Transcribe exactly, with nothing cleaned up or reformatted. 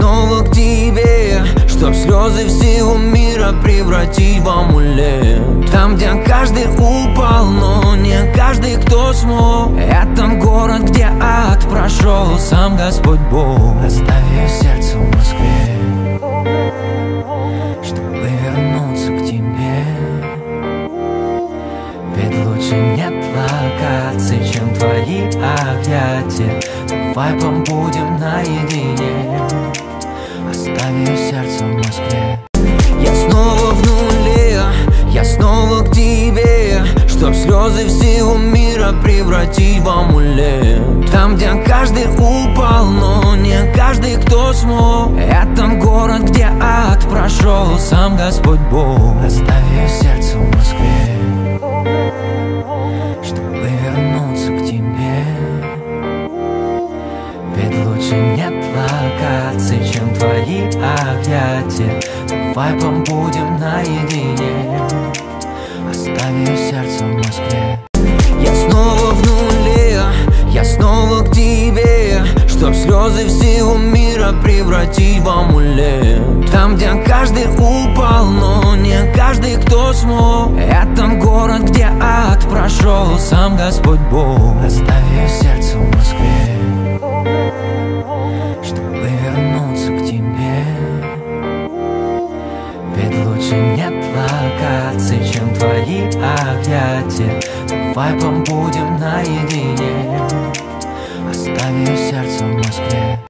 снова к тебе, чтоб слезы всего мира превратить в амулет. Там, где каждый упал, но не каждый, кто смог. Это город, где ад прошел сам Господь Бог. Оставив сердце в Москве, чтобы вернуться к тебе. Ведь лучше нет локаций, чем твои объятия. Давай побудем наедине, оставив сердце в Москве. Я снова в нуле, я снова к тебе, чтоб слезы всего мира превратить в амулет. Там, где каждый упал, но не каждый, кто смог. Это город, где ад прошел сам Господь Бог. Оставив сердце в Москве, чтобы вернуться к тебе. Ведь лучше нет локаций, чем твои объятия. Давай побудем наедине, оставив сердце в Москве. Я снова в нуле, я снова к тебе, чтоб слезы всего мира превратить в амулет. Там, где каждый упал, но не каждый, кто смог. Это город, где ад прошел сам Господь Бог. Оставив сердце в Москве, чтобы вернуться к тебе. Ведь лучше нет локаций, чем твои объятия. Давай побудем наедине, оставив сердце в Москве.